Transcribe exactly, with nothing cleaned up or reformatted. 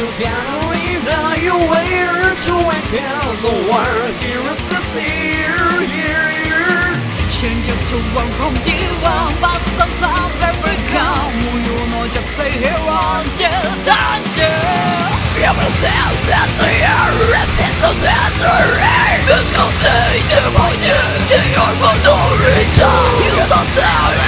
Catalina, you wear to wake up the world. Here is the here, here, here. 戦着就往空地望，把沧桑被背靠，木有诺加最 hero 接单接。 Everything that's here, everything that's here. Let's go take the point to your minority. You so tired.